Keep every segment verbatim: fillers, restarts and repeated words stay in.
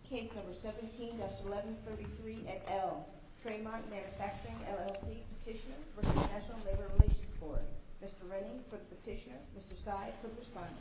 Case number seventeen eleven thirty-three et al. Tremont Manufacturing L L C petitioner versus National Labor Relations Board. Mister Rennie for the petitioner, Mister Sy for the respondent.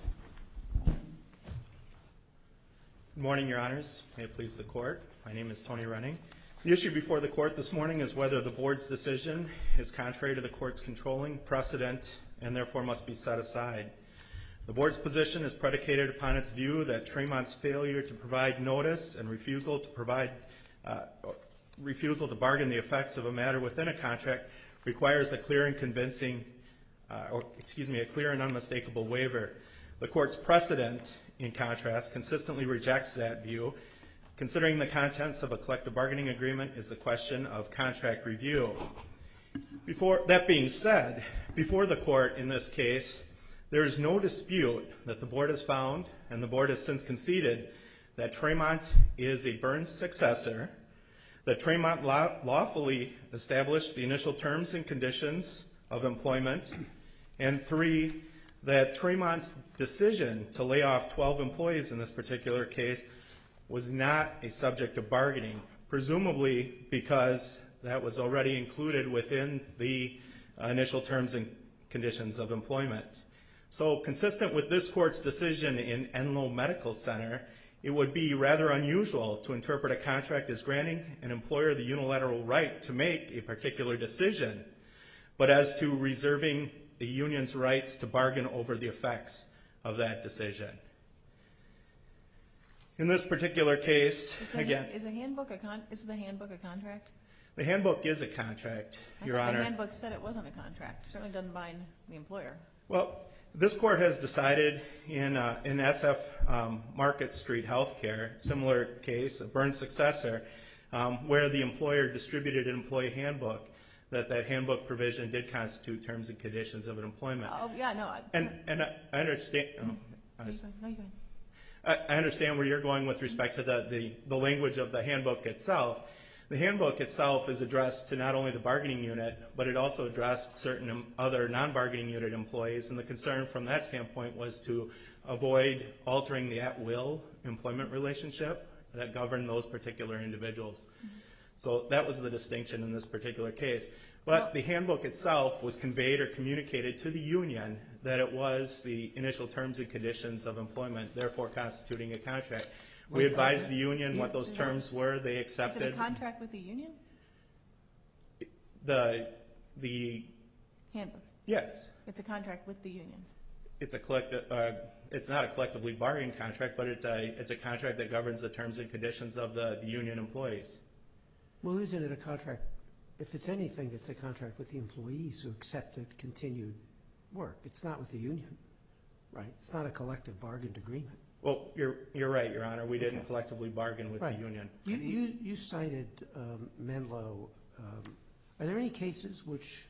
Good morning, Your Honors. May it please the Court. My name is Tony Rennie. The issue before the Court this morning is whether the Board's decision is contrary to the Court's controlling precedent and therefore must be set aside. The Board's position is predicated upon its view that Tremont's failure to provide notice and refusal to provide uh, refusal to bargain the effects of a matter within a contract requires a clear and convincing, uh, or excuse me, a clear and unmistakable waiver. The Court's precedent, in contrast, consistently rejects that view. Considering the contents of a collective bargaining agreement is the question of contract review. Before that being said, before the Court in this case, there is no dispute that the Board has found, and the Board has since conceded, that Tremont is a Burns successor, that Tremont law lawfully established the initial terms and conditions of employment, and three, that Tremont's decision to lay off twelve employees in this particular case was not a subject of bargaining, presumably because that was already included within the uh, initial terms and conditions of employment. So consistent with this Court's decision in Enloe Medical Center, it would be rather unusual to interpret a contract as granting an employer the unilateral right to make a particular decision, but as to reserving the union's rights to bargain over the effects of that decision. In this particular case, is the, again, is a handbook a con is the handbook a contract? The handbook is a contract, I Your Honor. The handbook said it wasn't a contract. It certainly doesn't bind the employer. Well, this Court has decided in uh, in S F um, Market Street Healthcare, similar case, a Burns successor, um, where the employer distributed an employee handbook, that that handbook provision did constitute terms and conditions of an employment. Oh yeah, no. I, and and I, I understand. Oh, I, no, you go ahead. I understand where you're going with respect to the, the, the language of the handbook itself. The handbook itself is addressed to not only the bargaining unit, but it also addressed certain other non-bargaining unit employees, and the concern from that standpoint was to avoid altering the at-will employment relationship that governed those particular individuals. Mm-hmm. So that was the distinction in this particular case. But well, the handbook itself was conveyed or communicated to the union that it was the initial terms and conditions of employment, therefore constituting a contract. We Wait, advised the union is, what those terms were. They accepted. Is it a contract with the union? The the handbook. Yes. It's a contract with the union. It's a collective. Uh, it's not a collectively bargained contract, but it's a it's a contract that governs the terms and conditions of the, the union employees. Well, isn't it a contract? If it's anything, it's a contract with the employees who accepted continued work. It's not with the union, right? It's not a collective bargained agreement. Well, you're you're right, Your Honor. We didn't okay. collectively bargain with right. the union. You you, you cited um, Menlo. Um, are there any cases which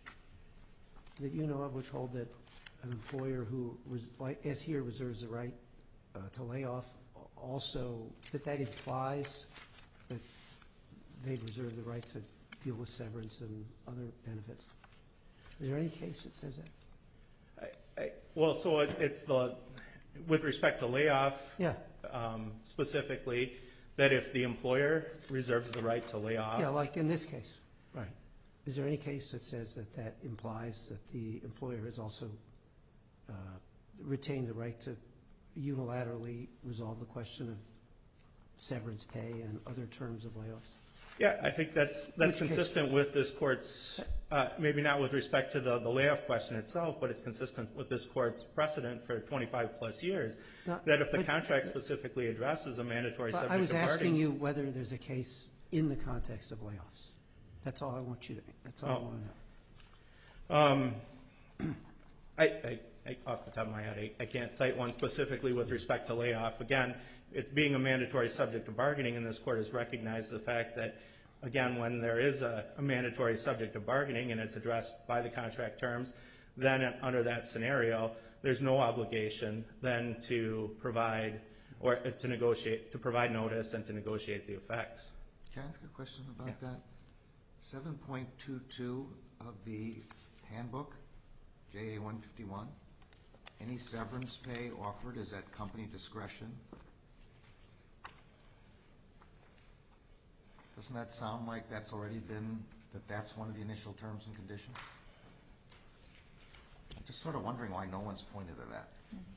that you know of which hold that an employer who, res, like as here, reserves the right uh, to lay off, also that that implies that they'd reserve the right to deal with severance and other benefits? Is there any case that says that? I, I, well, so it, it's the, with respect to layoff, yeah. um, specifically, that if the employer reserves the right to lay off. Yeah, like in this case. Right. Is there any case that says that that implies that the employer has also uh, retained the right to unilaterally resolve the question of severance pay and other terms of layoffs? Yeah, I think that's that's Which consistent case? with this Court's, uh, maybe not with respect to the, the layoff question itself, but it's consistent with this Court's precedent for twenty-five plus years, no, that if the but, contract specifically addresses a mandatory subject I was of bargaining. asking you whether there's a case in the context of layoffs. That's all I want you to, that's all oh. I want Um, to know. I, I, I, off the top of my head, I, I can't cite one specifically with respect to layoff. Again, it being a mandatory subject of bargaining, and this Court has recognized the fact that, again, when there is a, a mandatory subject of bargaining and it's addressed by the contract terms, then under that scenario, there's no obligation then to provide or to negotiate, to provide notice and to negotiate the effects. Can I ask a question about yeah. that? seven point two two of the handbook, J A one fifty-one, any severance pay offered is at company discretion. Doesn't that sound like that's already been, that that's one of the initial terms and conditions? I'm just sort of wondering why no one's pointed to that.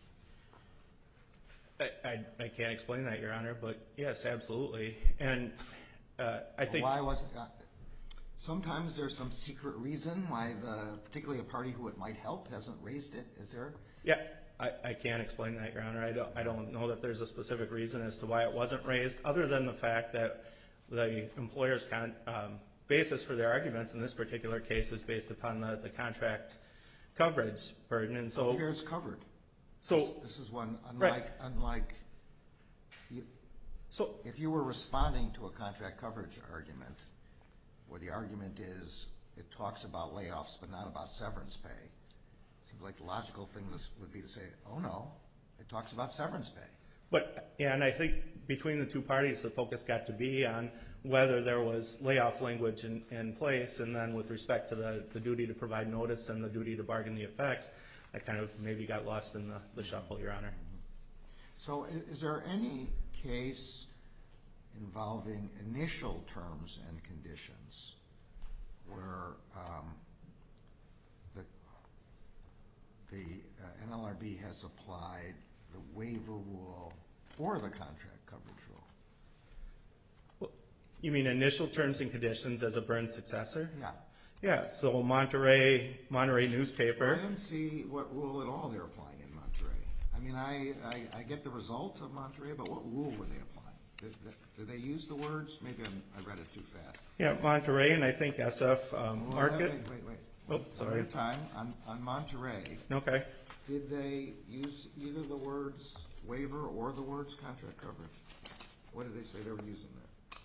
I, I, I can't explain that, Your Honor, but yes, absolutely. And uh, I think... Why was uh, sometimes there's some secret reason why the, particularly a party who it might help hasn't raised it. Is there? Yeah, I, I can't explain that, Your Honor. I don't, I don't know that there's a specific reason as to why it wasn't raised, other than the fact that the employer's con, um, basis for their arguments in this particular case is based upon the, the contract coverage burden. And so here it's covered. So this, this is one, unlike, right. unlike you, so if you were responding to a contract coverage argument, where the argument is it talks about layoffs but not about severance pay, seems like the logical thing would be to say, oh no, it talks about severance pay. But, yeah, and I think between the two parties, the focus got to be on whether there was layoff language in, in place, and then with respect to the, the duty to provide notice and the duty to bargain the effects, that kind of maybe got lost in the, the shuffle, Your Honor. So is there any case involving initial terms and conditions where um, the, the uh, N L R B has applied the waiver rule or the contract coverage rule? Well, you mean initial terms and conditions as a burn successor? Yeah. Yeah, so Monterey, Monterey newspaper. I didn't see what rule at all they're applying in Monterey. I mean, I, I, I get the result of Monterey, but what rule were they applying? Did, did they use the words? Maybe I'm, I read it too fast. Yeah, Monterey and I think S F um, Well, Market. Wait, wait, wait. Oh, One sorry. at a time. On, on Monterey, Okay. did they use either the words waiver or the words contract coverage? What did they say they were using there?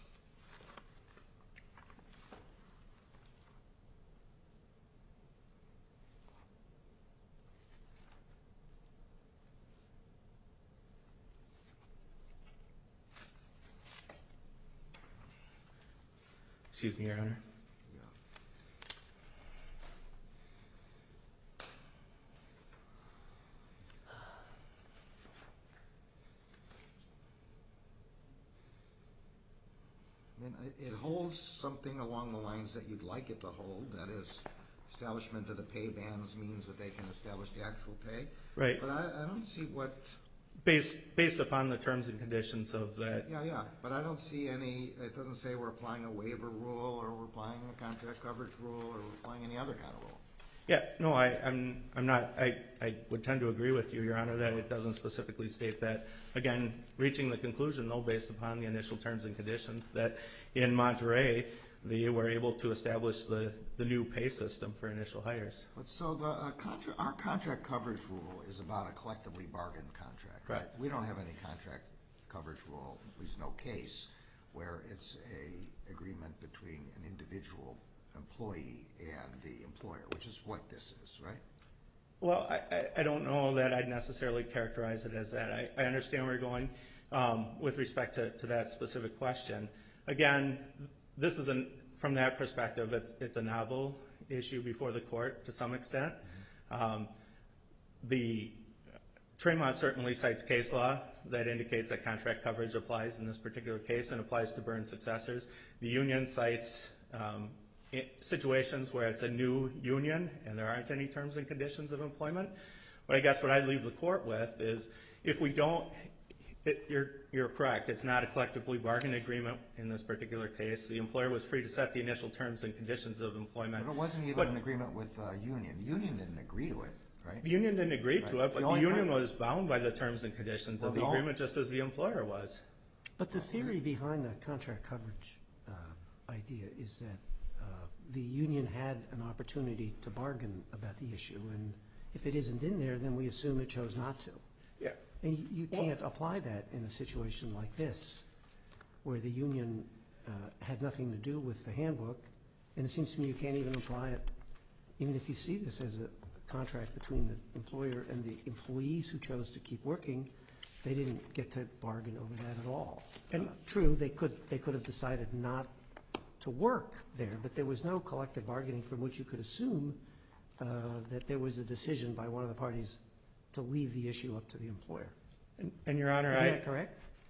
Excuse me, Your Honor. Yeah. I mean, it- it holds something along the lines that you'd like it to hold. That is, establishment of the pay bands means that they can establish the actual pay. Right. But I, I don't see what, Based, based upon the terms and conditions of that. yeah, yeah, but I don't see any, it doesn't say we're applying a waiver rule or we're applying a contract coverage rule or we're applying any other kind of rule. Yeah, no, I, I'm, I'm not, I, I would tend to agree with you, Your Honor, that it doesn't specifically state that. Again, reaching the conclusion, though, based upon the initial terms and conditions, that in Monterey, they were able to establish the, the new pay system for initial hires. But so the uh, contra our contract coverage rule is about a collectively bargained contract, right? Right. We don't have any contract coverage rule, at least no case, where it's a agreement between an individual employee and the employer, which is what this is, right? Well, I, I, I don't know that I'd necessarily characterize it as that. I, I understand where you're going um, with respect to, to that specific question. Again, this is, an, from that perspective, it's, it's a novel issue before the court to some extent. Mm-hmm. um, the Tremont certainly cites case law that indicates that contract coverage applies in this particular case and applies to burn successors. The union cites um, situations where it's a new union and there aren't any terms and conditions of employment. But I guess what I'd leave the court with is if we don't, it, you're, you're correct, it's not a collectively bargained agreement in this particular case. The employer was free to set the initial terms and conditions of employment. But it wasn't even But an agreement with the union. The union didn't agree to it, right? the union didn't agree Right. to it, but The the, only union part- was bound by the terms and conditions Well, of the the only- agreement just as the employer was. But the theory behind the contract coverage uh, idea is that uh, the union had an opportunity to bargain about the issue, and if it isn't in there, then we assume it chose not to. Yeah. And you- you Well- can't apply that in a situation like this, where the union uh, had nothing to do with the handbook, and it seems to me you can't even apply it, even if you see this as a contract between the employer and the employees who chose to keep working, they didn't get to bargain over that at all. And- Uh, True, they could, they could have decided not to work there, but there was no collective bargaining from which you could assume uh, that there was a decision by one of the parties to leave the issue up to the employer. And, and Your Honor, Isn't I, that correct?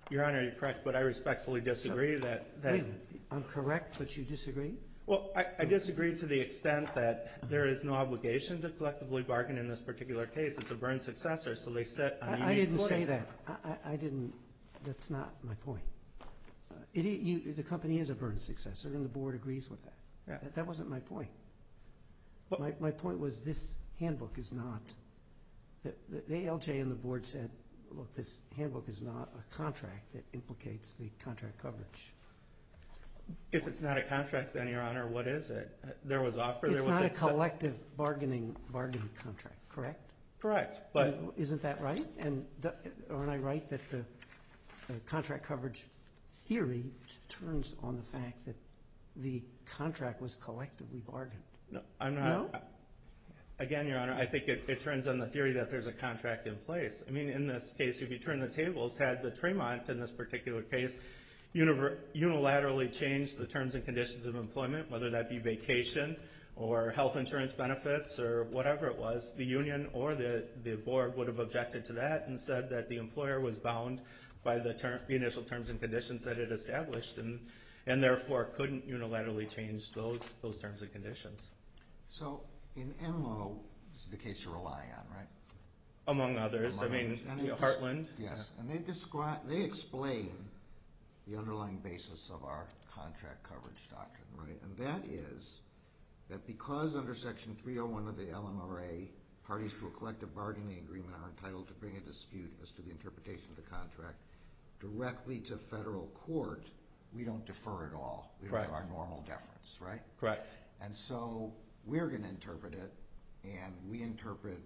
Your Honor, you're correct, but I respectfully disagree that, that Wait a minute, I'm correct, but you disagree? well, I, I disagree to the extent that there is no obligation to collectively bargain in this particular case. It's a burn successor, so they sit on a I, unique I didn't say footing. that. I, I, I didn't, that's not my point. Uh, It, you, the company is a burn successor, and the board agrees with that. Yeah. That, that wasn't my point. But- My, my point was this handbook is not, the, the the A L J and the board said, look, this handbook is not a contract that implicates the contract coverage. If it's not a contract, then, Your Honor, what is it? Uh, There was offer, there It's was. not a accept- collective bargaining, bargaining contract, correct? Correct, but And isn't that right? And the- aren't I right that the the contract coverage theory turns on the fact that the contract was collectively bargained? no, I'm No? not. Again, Your Honor, I think it, it turns on the theory that there's a contract in place. I mean, in this case, if you turn the tables, had the Tremont in this particular case univer- unilaterally changed the terms and conditions of employment, whether that be vacation or health insurance benefits or whatever it was, the union or the, the board would have objected to that and said that the employer was bound by the, term, the initial terms and conditions that it established and, and therefore couldn't unilaterally change those, those terms and conditions. So in Enloe, this is the case you're relying on, right? Among others, Among I mean, others. And you know, it just- Heartland. Yes, and they describe, they explain the underlying basis of our contract coverage doctrine, right? And that is that because under Section three oh one of the L M R A, parties to a collective bargaining agreement are entitled to bring a dispute as to the interpretation of the contract directly to federal court, we don't defer at all. We don't have Correct. our normal deference, right? Correct. And so we're going to interpret it, and we interpret,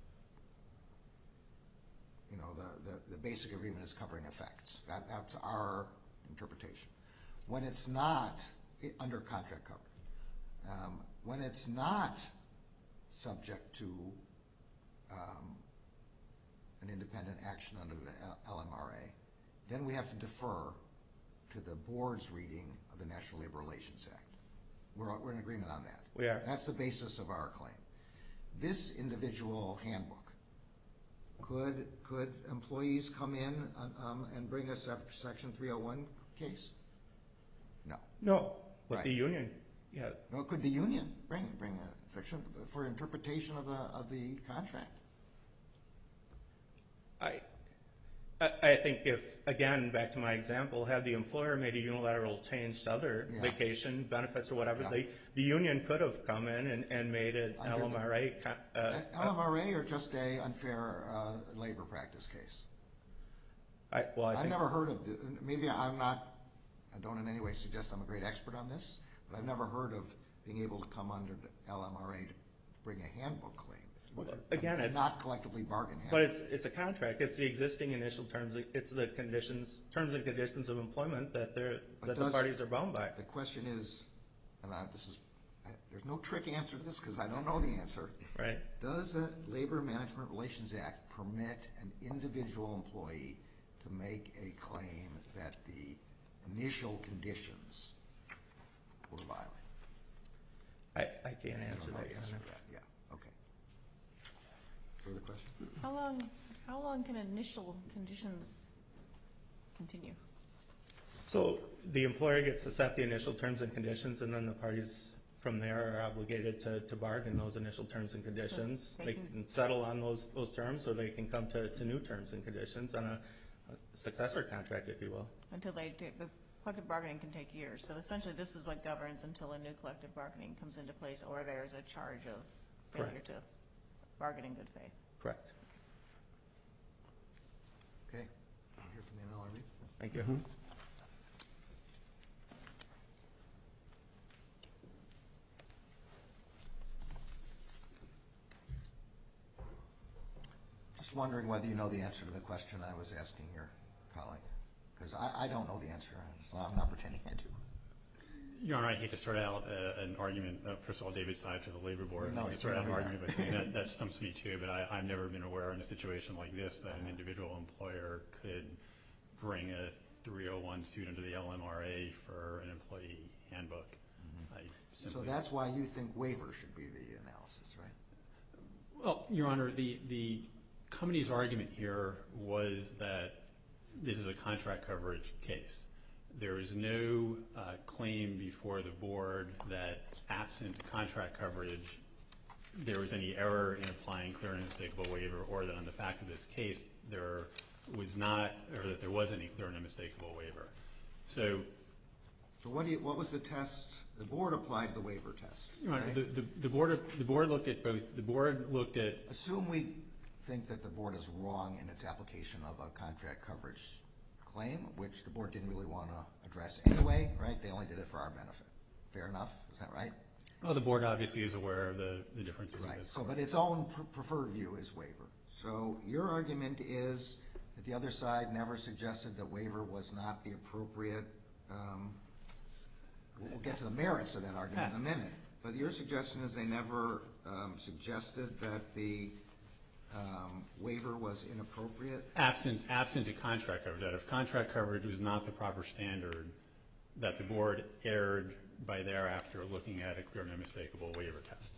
you know, the, the, the basic agreement is covering effects. That, that's our interpretation. When it's not, i- under contract coverage, um, when it's not subject to um, an independent action under the L- LMRA, then we have to defer to the board's reading of the National Labor Relations Act. We're, we're in agreement on that. We are. That's the basis of our claim. This individual handbook, could could employees come in um, and bring a sep- Section three oh one case? No. No, with Right. the union, yeah. No, could the union bring bring a section for interpretation of the of the contract? I, I I think if, again, back to my example, had the employer made a unilateral change to other Yeah. vacation benefits or whatever, Yeah. they, the union could have come in and, and made an Under the- L M R A. con- Uh, L M R A or just a unfair uh, labor practice case? I, well, I I've think, never heard of, the, maybe I'm not, I don't in any way suggest I'm a great expert on this, but I've never heard of being able to come under the L M R A to bring a handbook claim. Well, again, A it's- not collectively bargained handbook. but it's, it's a contract. It's the existing initial terms, it's the conditions, terms and conditions of employment that they're, But that the does- parties are bound by. The question is, and I, this is, I, there's no trick answer to this because I don't know the answer. Right. Does the Labor Management Relations Act permit an individual employee to make a claim that the initial conditions were violated? I, I can't I answer don't know that, the Your answer Honor. to that. Yeah, okay. Further question? How long, how long can initial conditions continue? So the employer gets to set the initial terms and conditions, and then the parties from there are obligated to, to bargain those initial terms and conditions. they They can- can settle on those, those terms, or they can come to, to new terms and conditions on a a successor contract, if you will. Until they, do- the collective bargaining can take years. So essentially, this is what governs until a new collective bargaining comes into place, or there's a charge of failure Correct. to bargain in good faith. Correct. Okay. I'll hear from the N L R B. Thank you. Mhm. Just wondering whether you know the answer to the question I was asking your colleague, because I, I don't know the answer, so I'm not pretending I do. Your Honor, I hate to start out uh, an argument, uh, first of all, David's side to the Labor Board. No, I hate to start out an no, no. argument by saying that, that stumps me too, but I, I've never been aware in a situation like this that an individual employer could bring a three oh one suit under the L M R A for an employee handbook. I So simply, that's why you think waiver should be the analysis, right? well, Your Honor, the, the company's argument here was that this is a contract coverage case. There is no uh, claim before the board that absent contract coverage, there was any error in applying clear and unmistakable waiver, or that on the facts of this case, there was not, or that there was any clear and unmistakable waiver. So, So what do you, what was the test? The board applied the waiver test. Your Honor, right? the, the, the board the board looked at both. The board looked at. Assume we think that the board is wrong in its application of a contract coverage claim, which the board didn't really want to address anyway, right? They only did it for our benefit. Fair enough? Is that right? Well, the board obviously is aware of the, the differences in Right. this. So, but its own pr- preferred view is waiver. So your argument is that the other side never suggested that waiver was not the appropriate. Um, we'll get to the merits of that argument in a minute. But your suggestion is they never um, suggested that the um, waiver was inappropriate? Absent, absent a contract coverage, that if contract coverage was not the proper standard, that the board erred by thereafter looking at a clear and unmistakable waiver test.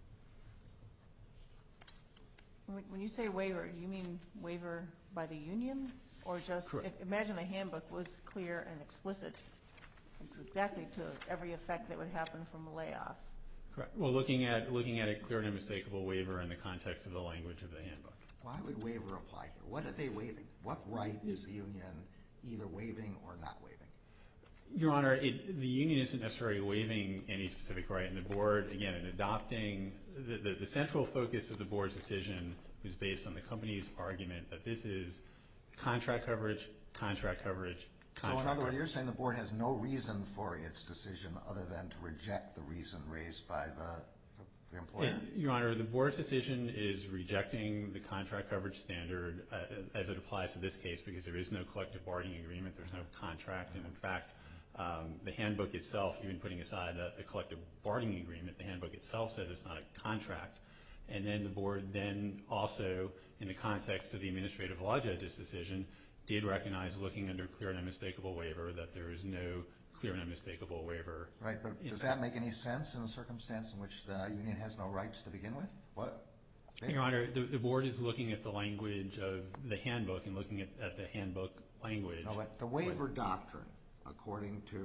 When when you say waiver, do you mean waiver by the union, or just, Correct. if- imagine the handbook was clear and explicit, it's exactly to every effect that would happen from a layoff. Correct. Well, looking at looking at a clear and unmistakable waiver in the context of the language of the handbook. Why would waiver apply here? What are they waiving? What right is the union either waiving or not waiving? Your Honor, it, the union isn't necessarily waiving any specific right, and the board, again, in adopting, the, the, the central focus of the board's decision was based on the company's argument that this is contract coverage, contract coverage, contract So in other words, coverage. you're saying the board has no reason for its decision other than to reject the reason raised by the, the employer? It- Your Honor, the board's decision is rejecting the contract coverage standard uh, as it applies to this case because there is no collective bargaining agreement, there's no contract, and in fact, um, the handbook itself, even putting aside a, a collective bargaining agreement, the handbook itself says it's not a contract. And then the board then also, in the context of the administrative law judge's decision, did recognize, looking under clear and unmistakable waiver, that there is no clear and unmistakable waiver. Right, but does that make any sense in a circumstance in which the union has no rights to begin with? What? Your Honor, the, the board is looking at the language of the handbook and looking at, at the handbook language. No, but the waiver doctrine, according to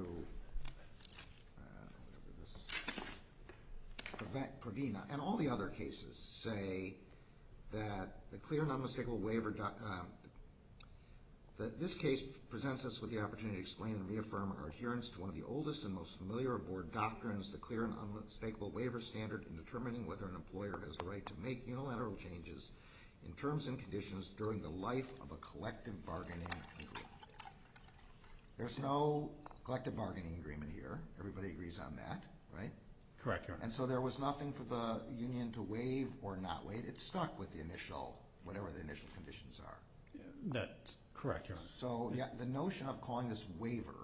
uh, whatever this, Preve- Prevena, and all the other cases say that the clear and unmistakable waiver doc, um, that this case presents us with the opportunity to explain and reaffirm our adherence to one of the oldest and most familiar of board doctrines, the clear and unmistakable waiver standard, in determining whether an employer has the right to make unilateral changes in terms and conditions during the life of a collective bargaining agreement. There's no collective bargaining agreement here. Everybody agrees on that, right? Correct, Your Honor. And so there was nothing for the union to waive or not waive. It stuck with the initial, whatever the initial conditions are. That's correct, Your Honor. So yeah, the notion of calling this waiver,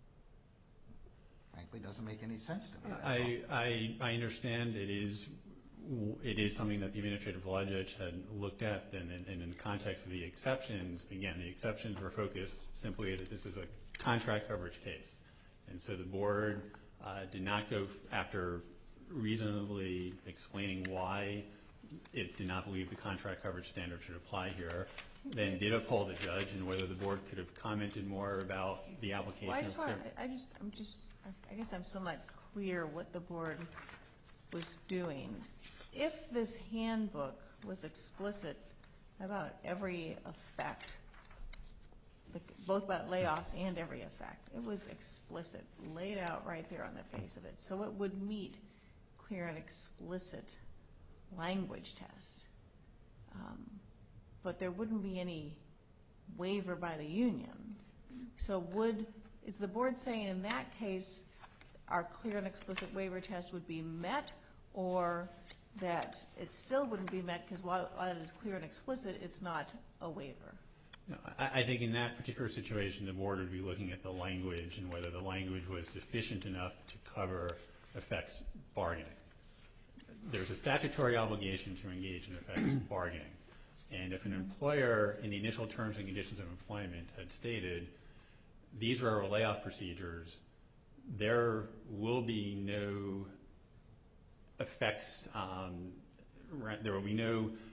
frankly, doesn't make any sense to me. That's all. I, I, I understand it is, it is something that the administrative law judge had looked at, and, and in the context of the exceptions, again, the exceptions were focused simply that this is a contract coverage case. And so the board uh, did not go after reasonably explaining why it did not believe the contract coverage standard should apply here, then did uphold the judge, and whether the board could have commented more about the application Well, I of just clear- want, I just, I'm just, I guess I'm still not clear what the board was doing. If this handbook was explicit about every effect, like, both about layoffs and every effect, it was explicit, laid out right there on the face of it, so it would meet clear and explicit language test. Um, But there wouldn't be any waiver by the union. So would, is the board saying in that case our clear and explicit waiver test would be met, or that it still wouldn't be met because while while it is clear and explicit, it's not a waiver? No, I, I think in that particular situation, the board would be looking at the language and whether the language was sufficient enough to cover effects bargaining. There's a statutory obligation to engage in effects bargaining. And if an employer in the initial terms and conditions of employment had stated, these are our layoff procedures, there will be no effects, um, there will be no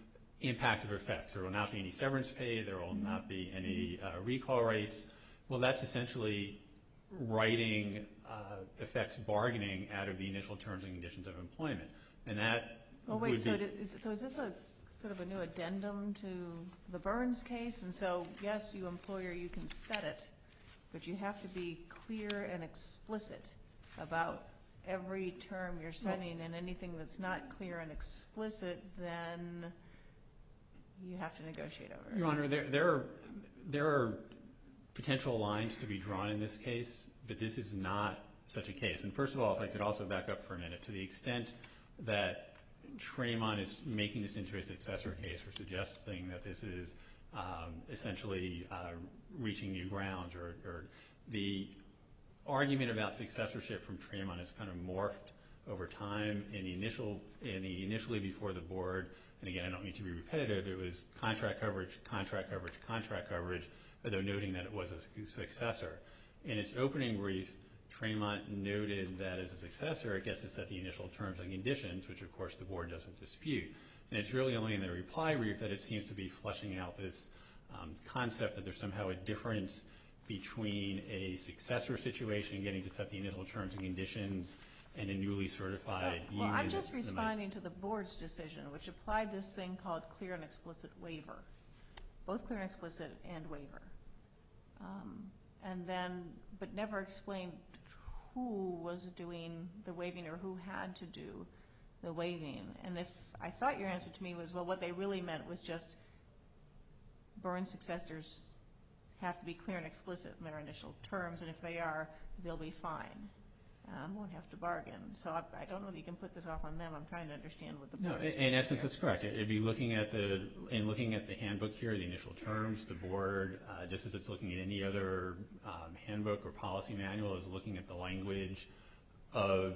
impact of effects. There will not be any severance pay. There will not be any uh, recall rates. Well, that's essentially writing uh, effects bargaining out of the initial terms and conditions of employment, and that Oh, wait, would so, be, did, is, so is this a sort of a new addendum to the Burns case? And so, yes, you employer, you can set it, but you have to be clear and explicit about every term you're setting, and anything that's not clear and explicit, then you have to negotiate over it. Your Honor, there, there are there are potential lines to be drawn in this case, but this is not such a case. And first of all, if I could also back up for a minute, to the extent that Tremont is making this into a successor case or suggesting that this is um, essentially uh, reaching new grounds, or, or the argument about successorship from Tremont has kind of morphed over time. In the initial, in the initially before the board, and again, I don't mean to be repetitive, it was contract coverage, contract coverage, contract coverage, though noting that it was a successor. In its opening brief, Tremont noted that as a successor, it gets to set the initial terms and conditions, which of course the board doesn't dispute. And it's really only in the reply brief that it seems to be fleshing out this um, concept that there's somehow a difference between a successor situation, getting to set the initial terms and conditions, and a newly certified Well, union. I'm just that might- responding to the board's decision, which applied this thing called clear and explicit waiver, both clear and explicit and waiver. Um, and then, but never explained who was doing the waiving or who had to do the waiving. And if I thought your answer to me was, well, what they really meant was just Burns successors have to be clear and explicit in their initial terms, and if they are, they'll be fine. Um, won't have to bargain. So I, I don't know that you can put this off on them. I'm trying to understand what the No, board in is in essence, here. that's correct. It'd be looking at the, in looking at the handbook here, the initial terms, the board, uh, just as it's looking at any other um, handbook or policy manual, is looking at the language of.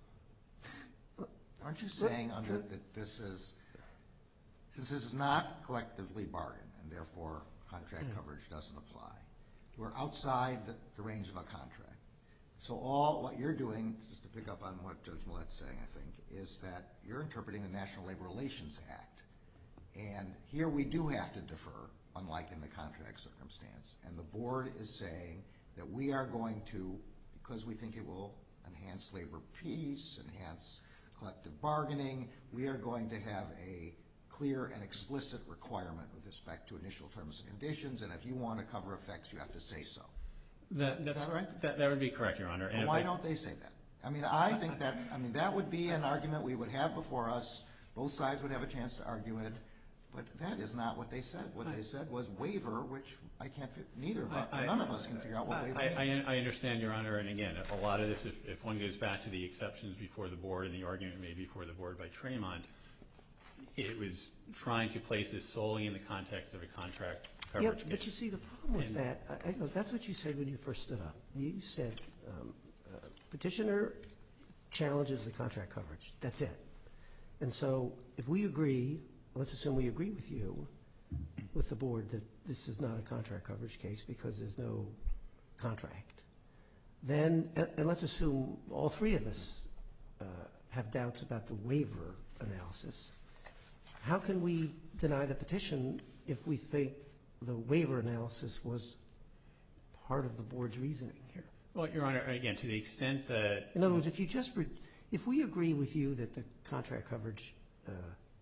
Aren't you saying under, that this is, since this is not collectively bargained, and therefore contract coverage doesn't apply, we're outside the, the range of a contract. So all, what you're doing, just to pick up on what Judge Millett's saying, I think, is that you're interpreting the National Labor Relations Act. And here we do have to defer, unlike in the contract circumstance. And the board is saying that we are going to, because we think it will enhance labor peace, enhance collective bargaining, we are going to have a clear and explicit requirement with respect to initial terms and conditions, and if you want to cover effects, you have to say so. That, that's, Is that right? That, that would be correct, Your Honor. And Well, if why I- don't they say that? I mean, I think that, I mean, that would be an argument we would have before us. Both sides would have a chance to argue it, but that is not what they said. What they said was waiver, which I can't, fi- neither of us, I- I- none of us can figure out what waiver I, means. I, I understand, Your Honor, and again, a lot of this, if, if one goes back to the exceptions before the board and the argument made before the board by Tremont, it was trying to place this solely in the context of a contract Yeah, coverage but you case. see, the problem with And- that, I, I know, that's what you said when you first stood up. You said, um, uh, petitioner challenges the contract coverage. That's it. And so if we agree, let's assume we agree with you, with the board, that this is not a contract coverage case because there's no contract, then, and, and let's assume all three of us uh, have doubts about the waiver analysis, how can we deny the petition if we think the waiver analysis was part of the board's reasoning here? Well, Your Honor, again, to the extent that. In other words, if you just, re- if we agree with you that the contract coverage uh,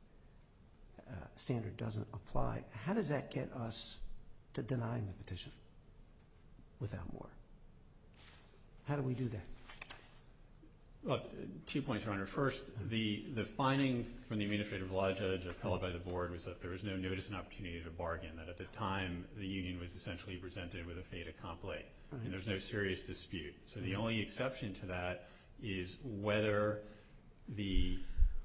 uh, standard doesn't apply, how does that get us to denying the petition without more? How do we do that? Well, two points, Your Honor. First, the, the finding from the administrative law judge upheld by the board was that there was no notice and opportunity to bargain, that at the time the union was essentially presented with a fait accompli, and there's no serious dispute. So the only exception to that is whether the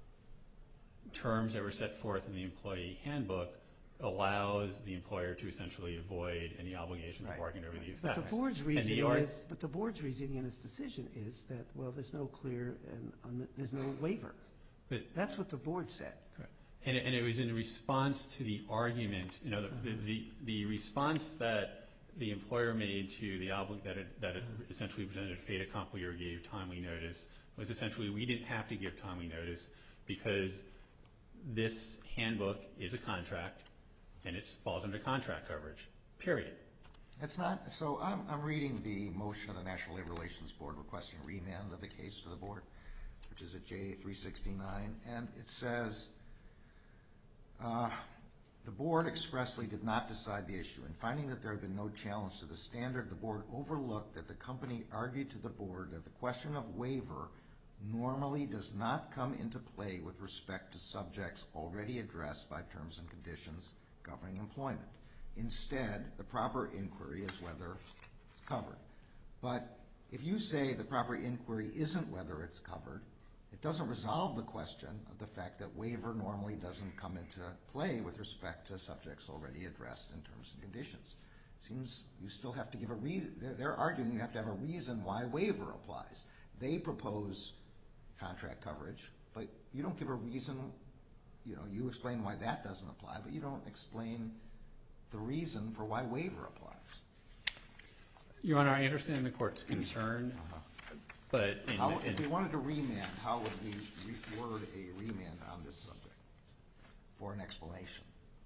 terms that were set forth in the employee handbook allows the employer to essentially avoid any obligation to Right. bargain over the But effects. the board's And the reasoning ar- is, but the board's reasoning in its decision is that, well, there's no clear and un- there's no waiver. But That's what the board said. Correct. And, it- and it was in response to the argument, you know, the, the, the response that the employer made to the obli- that it, that it essentially presented a fait accompli or gave timely notice was essentially we didn't have to give timely notice because this handbook is a contract, and it falls under contract coverage, period. It's not, so I'm, I'm reading the motion of the National Labor Relations Board requesting remand of the case to the board, which is at J three sixty-nine, and it says, uh, the board expressly did not decide the issue. In finding that there had been no challenge to the standard, the board overlooked that the company argued to the board that the question of waiver normally does not come into play with respect to subjects already addressed by terms and conditions governing employment. Instead, the proper inquiry is whether it's covered. But if you say the proper inquiry isn't whether it's covered, it doesn't resolve the question of the fact that waiver normally doesn't come into play with respect to subjects already addressed in terms and conditions. Seems you still have to give a reason. They're, they're arguing you have to have a reason why waiver applies. They propose contract coverage, but you don't give a reason. You know, you explain why that doesn't apply, but you don't explain the reason for why waiver applies. Your Honor, I understand the court's concern, uh-huh. but in, how, in, if we wanted to remand, how would we re- word a remand on this subject for an explanation?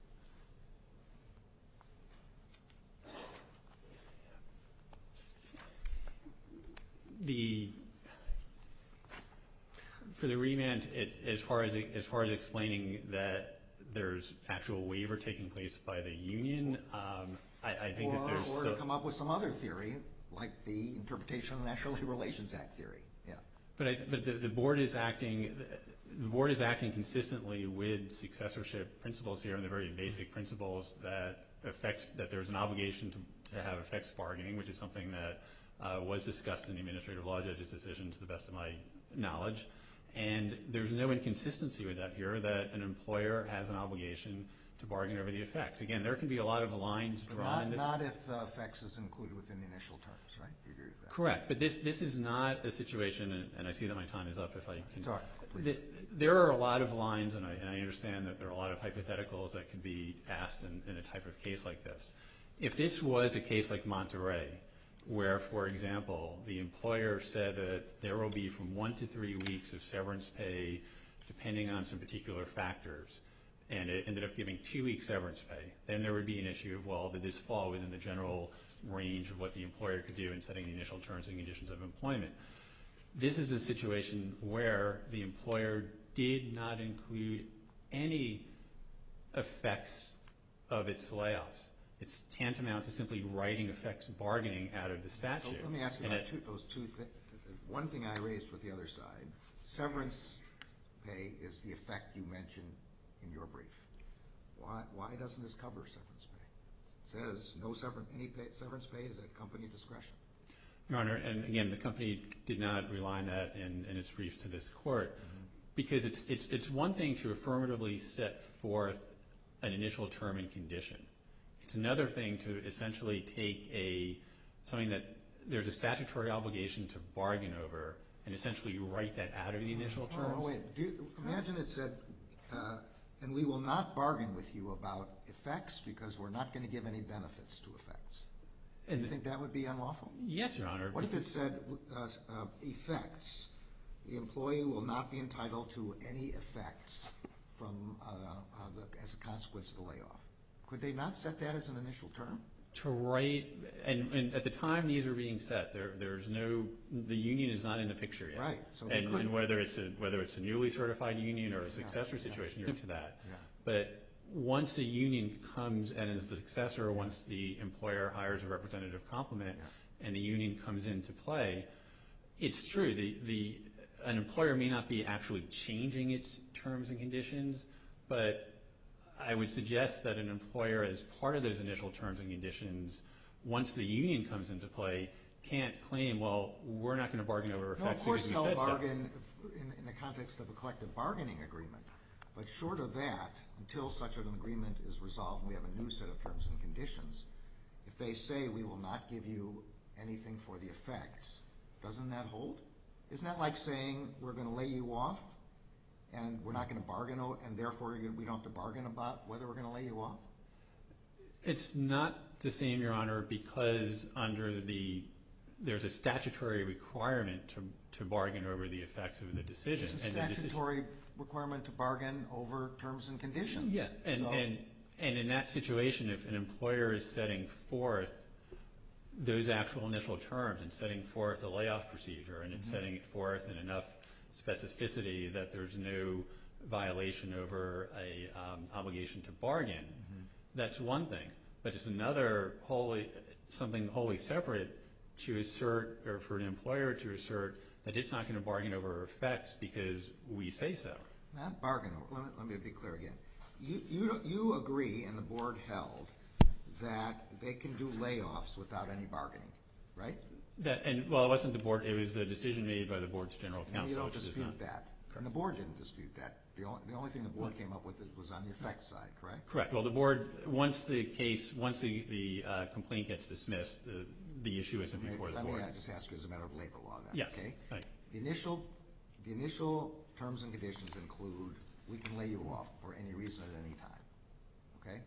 The for the remand, it, as far as as far as explaining that there's actual waiver taking place by the union, um, I, I think or, that there's or so, to come up with some other theory, like the interpretation of the National Labor Relations Act theory. Yeah. But I, but the, the board is acting. The board is acting consistently with successorship principles here, and the very basic principles that affects that there's an obligation to, to have effects bargaining, which is something that uh, was discussed in the administrative law judge's decision, to the best of my knowledge. And there's no inconsistency with that here, that an employer has an obligation to bargain over the effects. Again, there can be a lot of lines drawn Not, in this. not if uh, effects is included within the initial terms, right? You agree with that? Correct, but this this is not a situation, and, and I see that my time is up. If I can, Sorry, please. The, there are a lot of lines, and I, and I understand that there are a lot of hypotheticals that could be asked in, in a type of case like this. If this was a case like Monterey, where, for example, the employer said that there will be from one to three weeks of severance pay depending on some particular factors, and it ended up giving two weeks severance pay, then there would be an issue of, well, did this fall within the general range of what the employer could do in setting the initial terms and conditions of employment? This is a situation where the employer did not include any effects of its layoffs. It's tantamount to simply writing effects bargaining out of the statute. So let me ask you and about it, two, those two things. One thing I raised with the other side, severance pay is the effect you mentioned in your brief. Why, why doesn't this cover severance pay? It says no severance, any pay, severance pay is at company discretion. Your Honor, and again, the company did not rely on that in, in its brief to this court, mm-hmm. because it's, it's, it's one thing to affirmatively set forth an initial term and condition. It's another thing to essentially take a something that there's a statutory obligation to bargain over and essentially write that out of the initial terms. Oh, wait. Do you, imagine it said, uh, and we will not bargain with you about effects because we're not going to give any benefits to effects. And you think that would be unlawful? Yes, Your Honor. What if it said uh, uh, effects? The employee will not be entitled to any effects from uh, uh, the, as a consequence of the layoff. Could they not set that as an initial term? To write, and, and at the time these are being set, there there's no, the union is not in the picture yet. Right. So they and, could, and whether it's a whether it's a newly certified union or a successor yeah, situation, yeah. you're to that. Yeah. But once a union comes and is the successor, once the employer hires a representative complement, yeah. and the union comes into play, it's true. The the an employer may not be actually changing its terms and conditions, but I would suggest that an employer, as part of those initial terms and conditions, once the union comes into play, can't claim, well, we're not going to bargain over effects because we said so. No, of course they'll bargain in, in the context of a collective bargaining agreement. But short of that, until such an agreement is resolved and we have a new set of terms and conditions, if they say we will not give you anything for the effects, doesn't that hold? Isn't that like saying we're going to lay you off and we're not going to bargain, and therefore you're gonna, we don't have to bargain about whether we're going to lay you off? It's not the same, Your Honor, because under the there's a statutory requirement to, to bargain over the effects of the decision. There's a and the decision, statutory requirement to bargain over terms and conditions. yeah, and, So- and, and in that situation, if an employer is setting forth those actual initial terms and setting forth a layoff procedure and it's setting it forth in enough specificity that there's no violation over a um, obligation to bargain, that's one thing. But it's another wholly, something wholly separate to assert, or for an employer to assert that it's not going to bargain over effects because we say so. Not bargain over, let me, let me be clear again. You, you, you agree, and the board held, that they can do layoffs without any bargaining, right? That, and, well, it wasn't the board, it was a decision made by the board's general counsel. And you don't which is dispute not- that. And the board didn't dispute that. The only, the only thing the board came up with was on the effects side, correct? Correct. Well, the board, once the case, once the, the uh, complaint gets dismissed, the, the issue isn't before the Let me board. uh, just ask you as a matter of labor law then, Yes. okay? Right. The initial, the initial terms and conditions include, we can lay you off for any reason at any time, okay?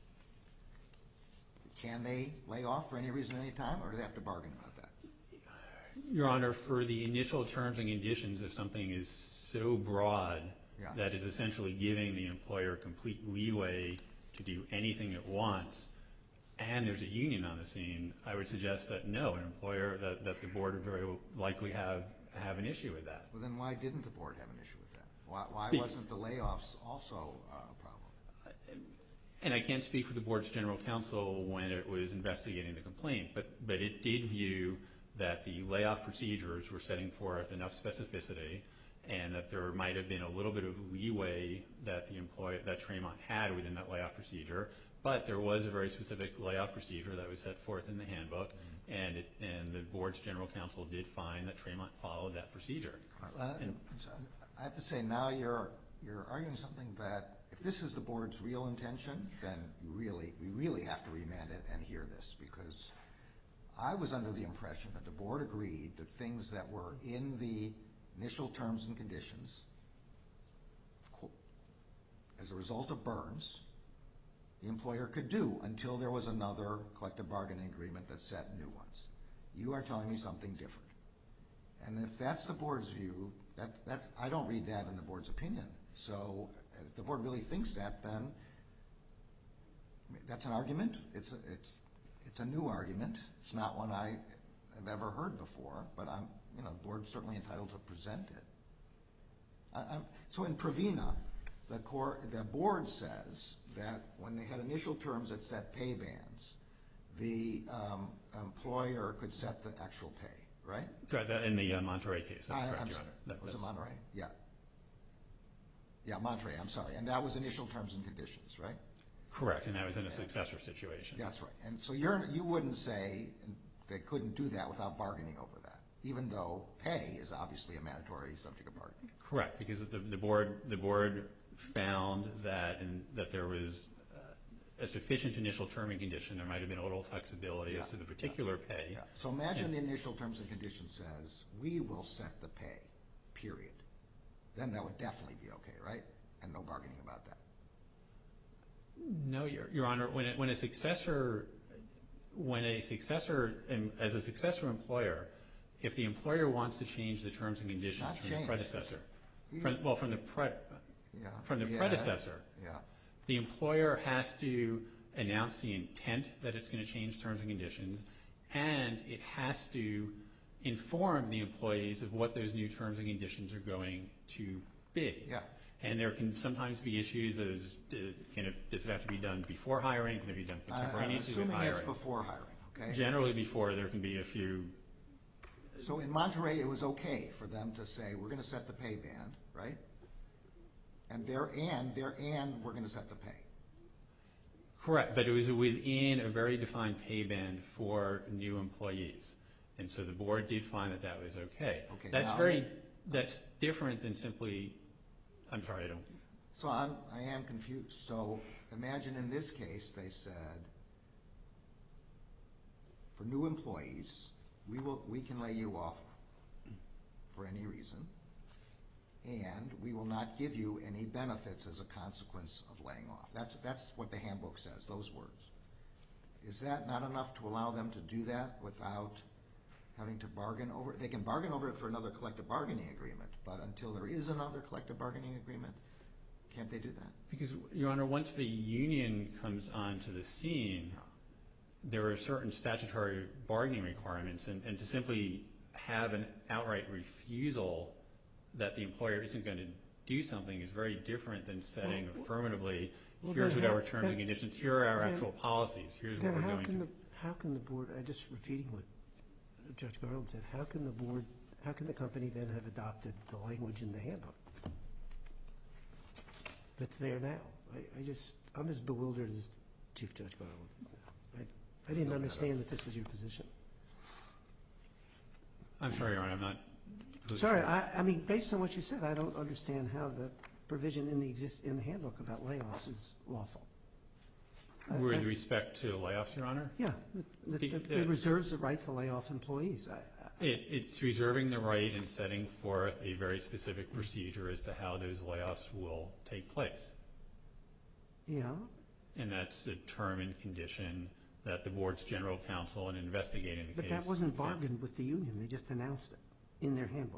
Can they lay off for any reason at any time, or do they have to bargain about that? Your Honor, for the initial terms and conditions, if something is so broad Yeah. that is essentially giving the employer complete leeway to do anything it wants, and there's a union on the scene, I would suggest that no, an employer, that, that the board would very likely have, have an issue with that. Well, then why didn't the board have an issue with that? Why, why Be- wasn't the layoffs also uh, a problem? And I can't speak for the board's general counsel when it was investigating the complaint, but, but it did view that the layoff procedures were setting forth enough specificity and that there might have been a little bit of leeway that the employee, that Tremont had within that layoff procedure, but there was a very specific layoff procedure that was set forth in the handbook, and it, and the board's general counsel did find that Tremont followed that procedure. Uh, And- I have to say, now you're, you're arguing something that, if this is the board's real intention, then you really, we really have to remand it and hear this, because I was under the impression that the board agreed that things that were in the initial terms and conditions, qu- as a result of Burns, the employer could do until there was another collective bargaining agreement that set new ones. You are telling me something different. And if that's the board's view, that, that's, I don't read that in the board's opinion. So if the board really thinks that, then I mean, that's an argument. It's a, it's, it's a new argument. It's not one I have ever heard before, but I'm, you know, the board's certainly entitled to present it. I, I'm, so in Pravina, the core, the board says that when they had initial terms that set pay bands, the um, employer could set the actual pay, right? Correct, that- in the uh, Monterey case, that's I- correct, I'm Your sorry. Honor. That- Was it that's- Monterey? Yeah. Yeah, Monterey, I'm sorry. And that was initial terms and conditions, right? Correct, and that was in a successor situation. That's right. And so you're, you wouldn't say they couldn't do that without bargaining over that, even though pay is obviously a mandatory subject of bargaining. Correct, because the, the board, the board found that, and that there was uh, a sufficient initial term and condition. There might have been a little flexibility as Yeah. to the particular pay. Yeah. So imagine the initial terms and conditions says, we will set the pay, period. Then that would definitely be okay, right? And no bargaining about that. No, Your, Your Honor, when, it, when a successor, when a successor, and as a successor employer, if the employer wants to change the terms and conditions Not from change. the predecessor, You- from, well, from the pre, Yeah. from the Yeah. predecessor, Yeah. the employer has to announce the intent that it's going to change terms and conditions, and it has to inform the employees of what those new terms and conditions are going to be. Yeah. And there can sometimes be issues as, uh, can it, does it have to be done before hiring? Can it be done I- I'm contemporaneously with assuming hiring? that's before hiring, okay? Generally before, there can be a few, So in Monterey, it was okay for them to say, we're going to set the pay band, right? And there, and there, and we're going to set the pay. correct, but it was within a very defined pay band for new employees. And so the board did find that that was okay. Okay, That's now- very, that's different than simply, I'm sorry, I don't, So I'm, I am confused. So imagine in this case, they said, for new employees, we will, we can lay you off for any reason, and we will not give you any benefits as a consequence of laying off. That's, that's what the handbook says, those words. Is that not enough to allow them to do that without having to bargain over, they can bargain over it for another collective bargaining agreement, but until there is another collective bargaining agreement, can't they do that? Because, Your Honor, once the union comes onto the scene, there are certain statutory bargaining requirements, and, and to simply have an outright refusal that the employer isn't going to do something is very different than setting Well, affirmatively, well, here's then what how- our terms then- and conditions, here are our then- actual policies, here's what Then we're how going can to. the, how can the board, I just repeating what Judge Garland said, how can the board, how can the company then have adopted the language in the handbook that's there now? I, I just, I'm as bewildered as Chief Judge Garland is now. I, I didn't understand that this was your position. I'm sorry, Your Honor, I'm not. Sorry, I, I mean, based on what you said, I don't understand how the provision in the exist, in the handbook about layoffs is lawful. I- With I- respect to layoffs, Your Honor? Yeah, that- The- that the- it reserves the right to lay off employees. I- I- It, it's reserving the right and setting forth a very specific procedure as to how those layoffs will take place. Yeah, And that's a term and condition that the board's general counsel in investigating the but case. that wasn't found. bargained with the union, they just announced it in their handbook.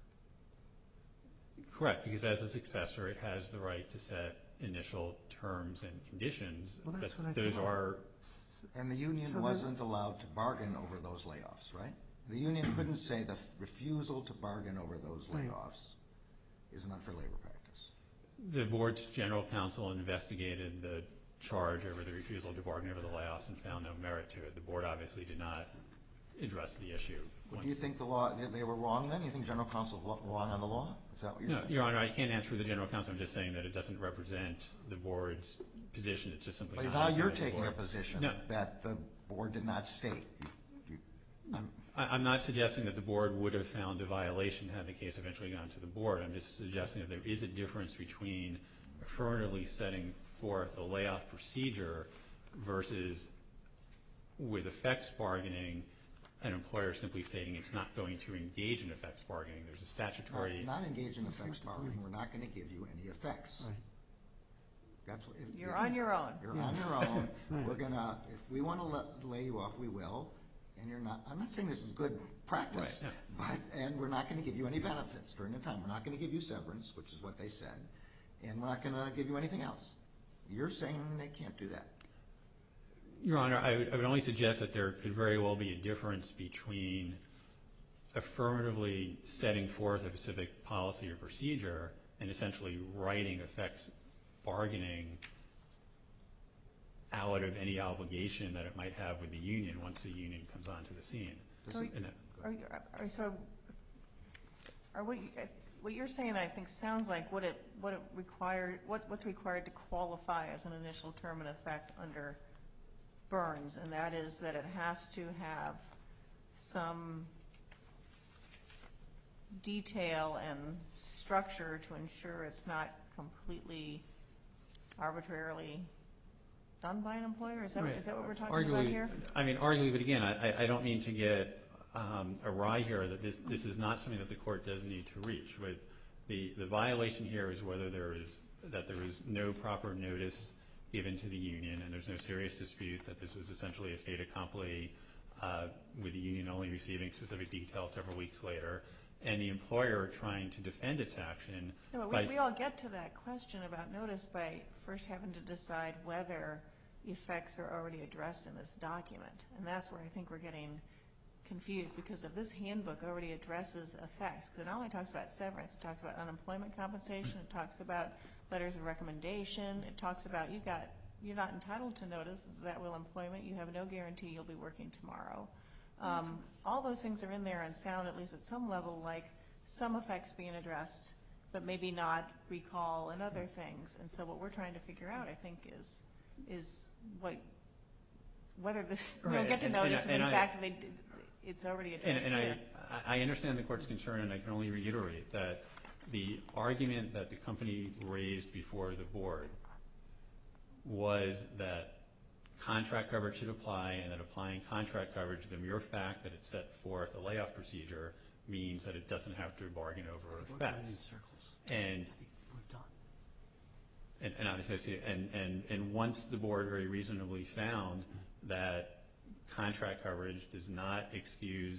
Correct, because as a successor, it has the right to set initial terms and conditions. Well, that's that what I Those thought. are, And the union So then- wasn't allowed to bargain over those layoffs, right? The union couldn't say the refusal to bargain over those Right. layoffs is an unfair labor practice. the board's general counsel investigated the charge over the refusal to bargain over the layoffs and found no merit to it. The board obviously did not address the issue. Well, do you once- think the law, they they were wrong then? You think general counsel was wrong on the law? Is that what you're No, saying? Your Honor, I can't answer for the general counsel. I'm just saying that it doesn't represent the board's position. It's just simply But not. now anything you're that the taking a board- position No. that the board did not state. You- you- I'm- I- I'm not suggesting that the board would have found a violation had the case eventually gone to the board. I'm just suggesting that there is a difference between affirmatively setting forth a layoff procedure versus with effects bargaining, an employer simply stating it's not going to engage in effects bargaining. There's a statutory. Not not engage in effects bargaining, we're not going to give you any effects. Right. That's what. if- You're if- on your own. You're on your own. We're gonna, if we want to lay you off, we will. And you're not, I'm not saying this is good practice, Right, but, and we're not going to give you any benefits during the time. We're not going to give you severance, which is what they said, and we're not going to give you anything else. You're saying they can't do that. Your Honor, I would, I would only suggest that there could very well be a difference between affirmatively setting forth a specific policy or procedure and essentially writing effects bargaining out of any obligation that it might have with the union once the union comes onto the scene. So And that- Are you, are, so, are what, you- what you're saying, I think, sounds like what it, what it required, what, what's required to qualify as an initial term in effect under Burns, and that is that it has to have some detail and structure to ensure it's not completely arbitrarily done by an employer? Is that, Right. is that what we're talking about Arguably- here? I mean, arguably, but again, I, I- I don't mean to get um, awry here that this, this is not something that the court does need to reach. But the, the violation here is whether there is, that there is no proper notice given to the union, and there's no serious dispute that this was essentially a fait accompli, uh, with the union only receiving specific details several weeks later, and the employer trying to defend its action. No, but by we, we all get to that question about notice by first having to decide whether effects are already addressed in this document. And that's where I think we're getting confused, because if this handbook already addresses effects, because it not only talks about severance, it talks about unemployment compensation, it talks about letters of recommendation, it talks about you got, you're not entitled to notice, this is at will employment, you have no guarantee you'll be working tomorrow. Um, all those things are in there and sound, at least at some level, like some effects being addressed, but maybe not recall and other things. And so what we're trying to figure out, I think, is is what whether this we don't Right, get to and- and notice, I- and, and in I- fact, they, it's already And, addressed and here. I, I understand the court's concern, and I can only reiterate that the argument that the company raised before the board was that contract coverage should apply, and that applying contract coverage, the mere fact that it set forth a layoff procedure means that it doesn't have to bargain over effects. And We're done. And, and obviously, I see, and, and, and once the board very reasonably found that contract coverage does not excuse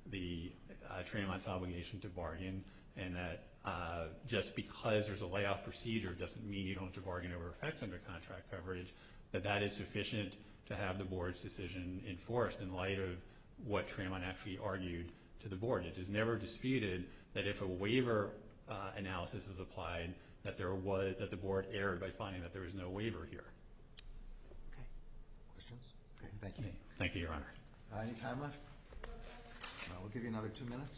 the uh, Tramont's obligation to bargain, and that uh, just because there's a layoff procedure doesn't mean you don't have to bargain over effects under contract coverage, that that is sufficient to have the board's decision enforced in light of what Tramont actually argued to the board. It is never disputed that if a waiver uh, analysis is applied, that there was that the board erred by finding that there was no waiver here. Okay. Questions? Okay, thank you. Thank you, Your Honor. Uh, any time left? No, we'll give you another two minutes.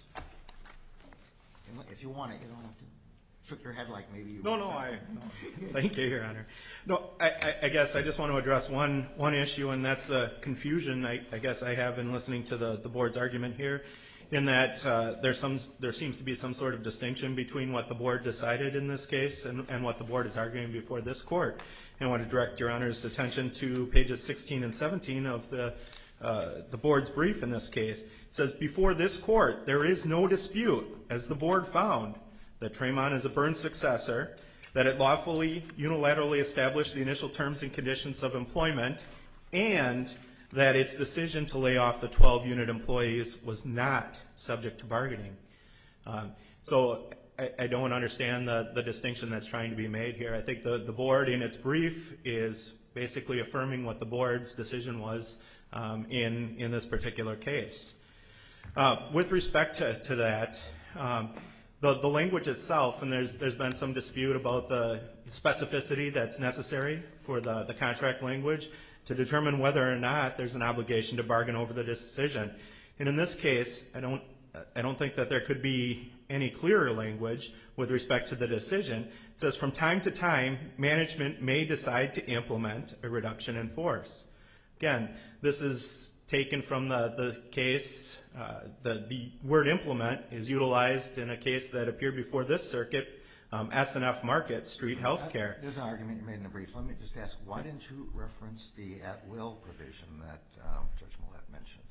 If you want it, you don't have to. Shook your head like maybe you. No, no, I. No. Thank you, Your Honor. No, I, I, I guess I just want to address one one issue, and that's the confusion I, I guess I have in listening to the, the board's argument here, in that uh, there's some there seems to be some sort of distinction between what the board decided in this case and, and what the board is arguing before this court. And I want to direct Your Honor's attention to pages sixteen and seventeen of the uh, the board's brief in this case. It says, before this court, there is no dispute, as the board found, that Tramont is a Burns successor, that it lawfully, unilaterally established the initial terms and conditions of employment, and that its decision to lay off the twelve unit employees was not subject to bargaining. Um, so I, I don't understand the, the distinction that's trying to be made here. I think the, the board in its brief is basically affirming what the board's decision was um, in, in this particular case. Uh, with respect to, to that, um, The, the language itself, and there's, there's been some dispute about the specificity that's necessary for the, the contract language to determine whether or not there's an obligation to bargain over the decision. And in this case, I don't, I don't think that there could be any clearer language with respect to the decision. It says, from time to time, management may decide to implement a reduction in force. Again, this is taken from the, the case. Uh, the, the word implement is utilized in a case that appeared before this circuit, um, S and F Market Street Healthcare. There's an argument you made in the brief. Let me just ask, why didn't you reference the at-will provision that um, Judge Millett mentioned?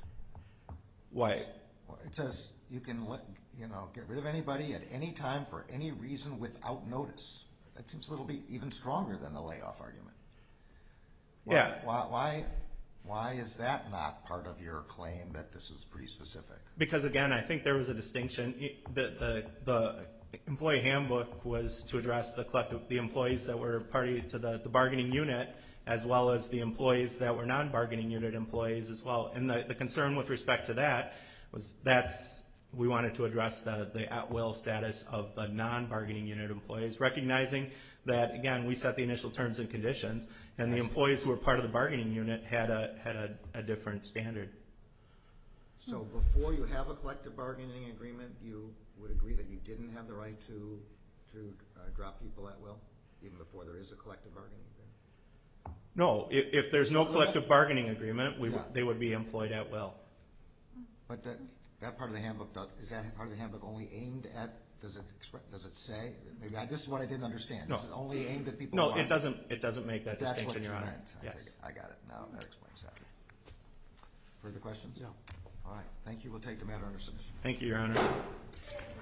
Why? Well, it says you can let, you know, get rid of anybody at any time for any reason without notice. That seems a little bit even stronger than the layoff argument. Why, Yeah. Why, why, why is that not part of your claim that this is pretty specific? Because again, I think there was a distinction. The, the, the employee handbook was to address the collective, the employees that were party to the, the bargaining unit, as well as the employees that were non-bargaining unit employees as well. And the, the concern with respect to that was that's, we wanted to address the, the at-will status of the non-bargaining unit employees, recognizing that, again, we set the initial terms and conditions, and the employees who were part of the bargaining unit had a, had a, a different standard. So before you have a collective bargaining agreement, you would agree that you didn't have the right to, to uh, drop people at will, even before there is a collective bargaining agreement? No, if, if there's no collective bargaining agreement, we, Yeah. they would be employed at will. But that, that part of the handbook, does, is that part of the handbook only aimed at, does it express, does it say, maybe I, this is what I didn't understand. No. Is it only aimed at people? No, who it aren't- doesn't, it doesn't make that That's distinction, what Your you Honor. meant. I Yes. take it. I got it now, that explains that. Further questions? No. All right, thank you, we'll take the matter under submission. Thank you, Your Honor.